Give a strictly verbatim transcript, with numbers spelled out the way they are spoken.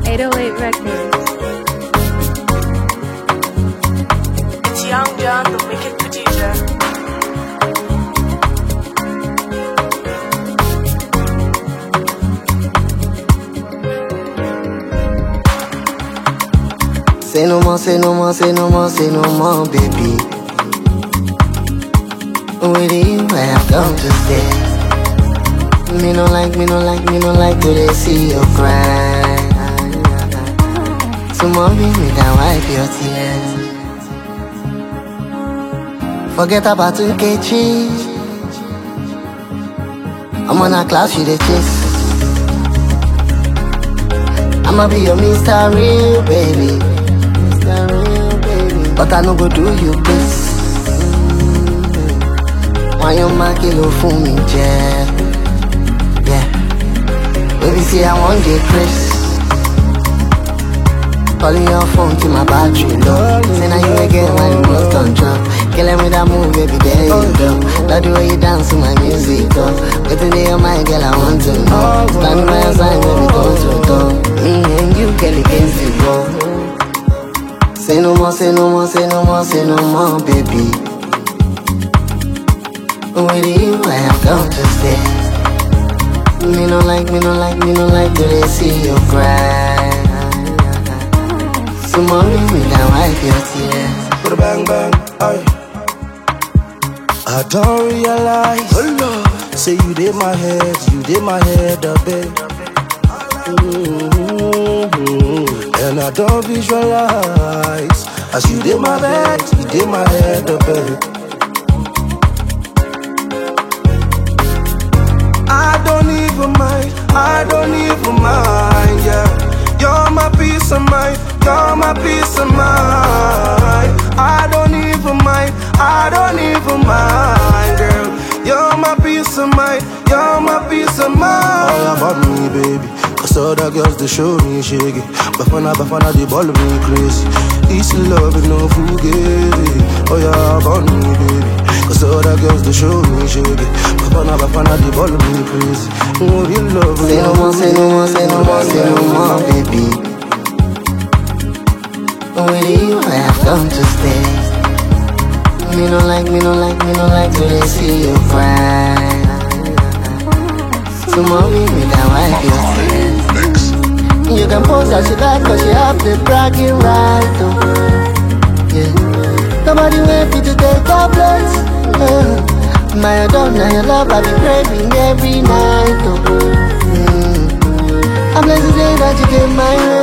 eight oh eight Records. It's Young John, the wicked producer. Say no more, say no more, say no more, say no more, baby. With you, I have come to stay. Me no like, me no like, me no like to they see you cry. So mommy, me can wipe your tears. Forget about Nkechi. I'm on a class, you the chase. I'ma be your Mister Real, baby. Mister Real, baby. But I no go do you this. Why you ma kilo for me, Jeff? Yeah. Baby, see I want the Chris. Calling your phone to my battery low. Say now you again when you lost on drop. Killing with that move, baby, there you go. Love the way you dance to my music, oh. What's in your mind, girl, I want to know. Stand by your side, baby, go to go. Me and you, girl, against it, go. Say no more, say no more, say no more, say no more, baby. With you, I have come to stay. Me no like, me no like, me no like to they see you cry. So mommy, me can wipe your tears. Put a bang bang, aye. I don't realize, oh Lord. Say you did my head, you did my head up, babe. Mm-hmm. And I don't visualize as you did my bed, you did my head up, babe. I don't even mind, I don't even mind, yeah. You're my peace of mind, you're my peace of mind. I don't even mind, I don't even mind, girl. You're my peace of mind, you're my peace of mind. All about me, baby. Cause all the girls, they show me shaky. Bafana, bafana, they ball me crazy. Easy love and no fugazi. Oh yeah, about me, baby. Cause all the girls, they show me shaky. Bafana, bafana, they ball me crazy. Oh, you love me. Say no more, say no more, say no more, say no more, baby. With you, I have come to stay. Me no like, me no like, me no like to they see you cry. So mommy, me can wipe your tears. You can pose as you like, cause you have the bragging right, oh. Yeah. Nobody wait for you to take your place, uh. My adore, now your love, I be praying every night, oh. Mm. I'm blessed today that you came my way.